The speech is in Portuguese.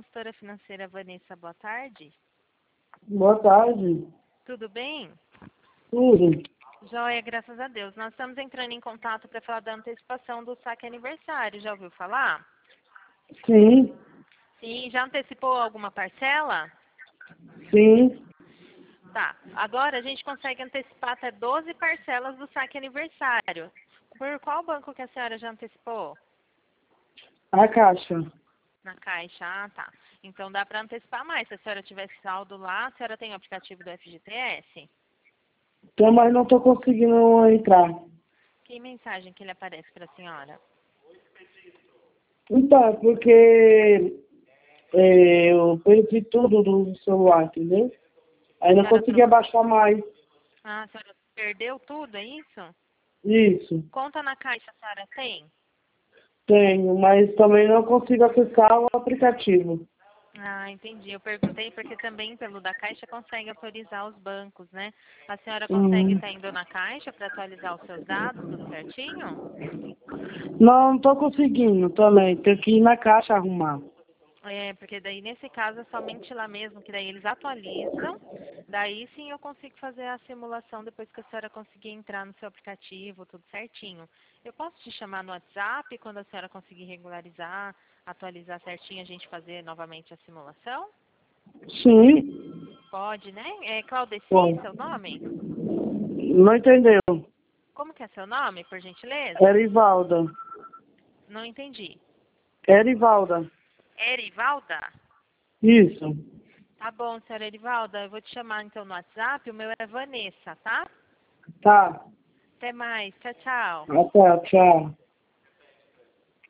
consultora financeira Vanessa, boa tarde. Boa tarde. Tudo bem? Tudo. Joia, graças a Deus. Nós estamos entrando em contato para falar da antecipação do saque aniversário. Já ouviu falar? Sim, Sim, já antecipou alguma parcela? sim. Tá. Agora a gente consegue antecipar até 12 parcelas do saque aniversário. Por qual banco que a senhora já antecipou? A Caixa. Na Caixa, ah, tá. Então dá para antecipar mais. Se a senhora tivesse saldo lá, a senhora tem o aplicativo do FGTS? Então, mas não estou conseguindo entrar. Que mensagem que ele aparece para a senhora? Então, é porque eu perdi tudo do celular, entendeu? Aí não conseguia baixar mais. Ah, a senhora perdeu tudo, é isso? Isso, Conta na Caixa a senhora tem? tenho, mas também não consigo acessar o aplicativo. Ah, entendi. Eu perguntei porque também pelo da Caixa consegue autorizar os bancos, né? A senhora consegue Uhum. estar indo na Caixa para atualizar os seus dados, tudo certinho? Não estou conseguindo também. Tenho que ir na Caixa arrumar. É, porque daí nesse caso é somente lá mesmo, que daí eles atualizam, daí sim eu consigo fazer a simulação depois que a senhora conseguir entrar no seu aplicativo, tudo certinho. Eu posso te chamar no WhatsApp quando a senhora conseguir regularizar, atualizar certinho, a gente fazer novamente a simulação? Sim. Pode, né? É Claudeci, Bom, seu nome? não entendeu. Como que é seu nome, por gentileza? Erivalda. Não entendi. Erivalda. Erivalda? Isso. Tá bom, senhora Erivalda, eu vou te chamar então no WhatsApp, o meu é Vanessa, tá? Tá. Até mais, tchau, tchau. Até, tchau.